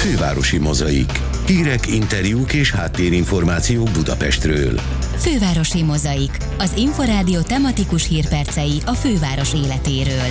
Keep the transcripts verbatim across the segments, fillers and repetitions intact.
Fővárosi Mozaik. Hírek, interjúk és háttérinformációk Budapestről. Fővárosi Mozaik. Az Inforádió tematikus hírpercei a főváros életéről.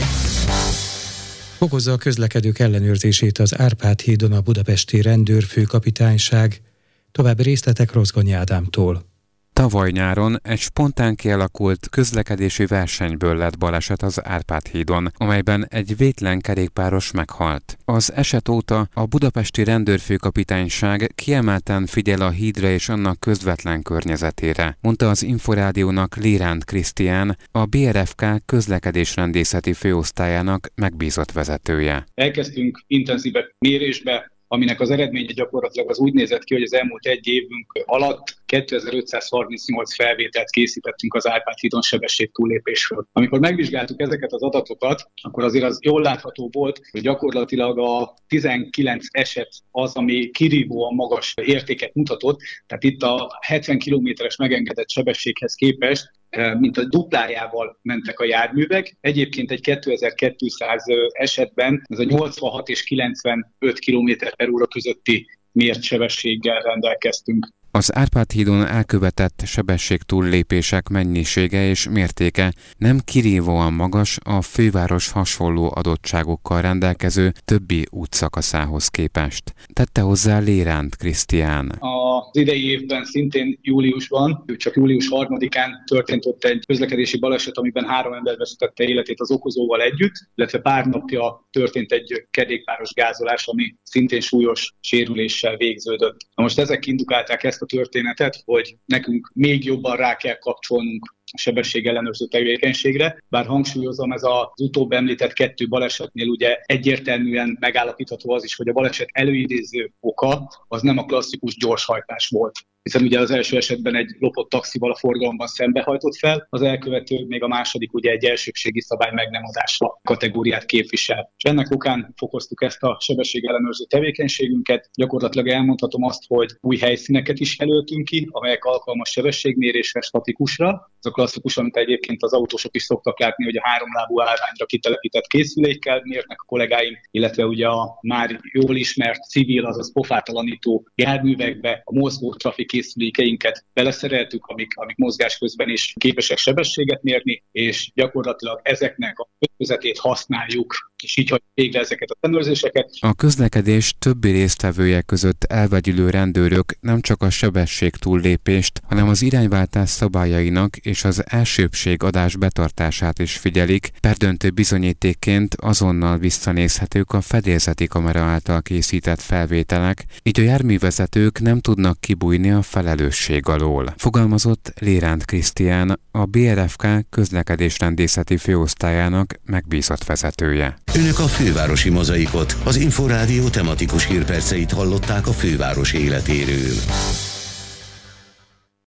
Fokozza a közlekedők ellenőrzését az Árpád hídon a budapesti rendőrfőkapitányság. További részletek Rozgonyi Ádámtól. Tavaly nyáron egy spontán kialakult közlekedési versenyből lett baleset az Árpád hídon, amelyben egy vétlen kerékpáros meghalt. Az eset óta a budapesti rendőrfőkapitányság kiemelten figyel a hídra és annak közvetlen környezetére, mondta az Inforádiónak Léránt Krisztián, a bé er ef ká közlekedésrendészeti főosztályának megbízott vezetője. Elkezdtünk intenzívebb mérésbe, aminek az eredménye gyakorlatilag az úgy nézett ki, hogy az elmúlt egy évünk alatt kétezer-ötszázharmincnyolc felvételt készítettünk az Árpád hídon sebességtúllépésről. Amikor megvizsgáltuk ezeket az adatokat, akkor azért az jól látható volt, hogy gyakorlatilag a tizenkilenc eset az, ami kirívóan magas értéket mutatott, tehát itt a hetven kilométeres megengedett sebességhez képest mint a duplájával mentek a járművek. Egyébként egy kétezer-kétszáz esetben ez a nyolcvanhat és kilencvenöt kilométer per óra közötti mért sebességgel rendelkeztünk. Az Árpád hídon elkövetett sebességtúllépések mennyisége és mértéke nem kirívóan magas a főváros hasonló adottságokkal rendelkező többi útszakaszához képest. Tette hozzá Léránt Krisztián. Az idei évben szintén júliusban, csak július harmadikán történt ott egy közlekedési baleset, amiben három ember vesztette életét az okozóval együtt, illetve pár napja történt egy kerékpáros gázolás, ami szintén súlyos sérüléssel végződött. Na most ezek indukálták ezt a történetet, hogy nekünk még jobban rá kell kapcsolnunk a sebességellenőrző tevékenységre, bár hangsúlyozom, ez az utóbb említett kettő balesetnél ugye egyértelműen megállapítható az is, hogy a baleset előidéző oka az nem a klasszikus gyorshajtás volt. Hiszen ugye az első esetben egy lopott taxival a forgalomban szembehajtott fel, az elkövető még a második ugye egy elsőbségi szabály meg nem adása kategóriát képvisel. És ennek okán fokoztuk ezt a sebességellenőrző tevékenységünket. Gyakorlatilag elmondhatom azt, hogy új helyszíneket is jelöltünk ki, amelyek alkalmas sebességmérésre, statikusra. Ez a klasszikus, amit egyébként az autósok is szoktak látni, hogy a háromlábú állványra kitelepített készülékkel mérnek a kollégáim, illetve ugye a már jól ismert civil, azaz pofátalanító járművekbe a mozgó trafik készülékeinket beleszereltük, amik, amik mozgás közben is képesek sebességet mérni, és gyakorlatilag ezeknek a közvetét használjuk, és így hagyjuk végre ezeket a ellenőrzéseket. A közlekedés többi résztvevője között elvegyülő rendőrök nem csak a sebességtúllépést, hanem az irányváltás szabályainak és az elsőbbségadás betartását is figyelik, perdöntő bizonyítékként azonnal visszanézhetők a fedélzeti kamera által készített felvételek, így a járművezetők nem tudnak kibújni a felelősség alól. Fogalmazott Léránt Krisztián, a bé er ef ká közlekedésrendészeti főosztályának megbízott vezetője. Önök a Fővárosi Mozaikot, az Inforádió tematikus hírperceit hallották a főváros életéről.